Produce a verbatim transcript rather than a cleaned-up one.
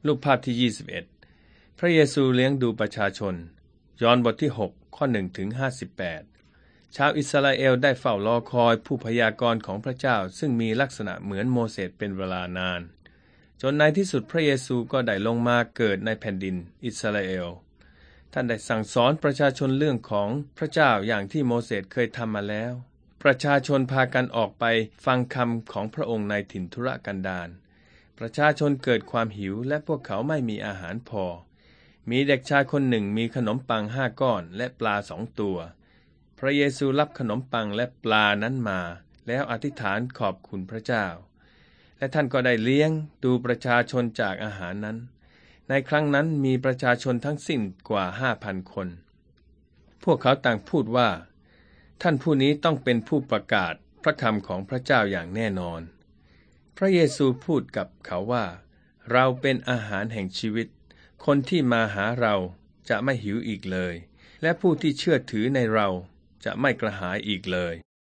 รูปภาพที่ยี่สิบเอ็ดพระเยซูเลี้ยงดูประชาชนยอห์นบทที่หกข้อหนึ่งถึงห้าสิบแปดชาวอิสราเอลได้เฝ้ารอคอยผู้พยากรณ์ของพระเจ้าซึ่งมีลักษณะเหมือนโมเสสเป็นเวลานานจนในที่สุดพระเยซูก็ได้ลงมาเกิดในแผ่นดินอิสราเอลท่านได้สั่งสอนประชาชนเรื่องของพระเจ้าอย่างที่โมเสสเคยทำมาแล้วประชาชนพากันออกไปฟังคำของพระองค์ในถิ่นทุรกันดารประชาชนเกิดความหิวและพวกเขาไม่มีอาหารพอมีเด็กชายคนหนึ่งมีขนมปังห้าก้อนและปลาสองตัวพระเยซูรับขนมปังและปลานั้นมาแล้วอธิษฐานขอบคุณพระเจ้าและท่านก็ได้เลี้ยงดูประชาชนจากอาหารนั้นในครั้งนั้นมีประชาชนทั้งสิ้นกว่า ห้าพัน คนพวกเขาต่างพูดว่าท่านผู้นี้ต้องเป็นผู้ประกาศพระคำของพระเจ้าอย่างแน่นอนพระเยซูพูดกับเขาว่าเราเป็นอาหารแห่งชีวิตคนที่มาหาเราจะไม่หิวอีกเลยและผู้ที่เชื่อถือในเราจะไม่กระหายอีกเลย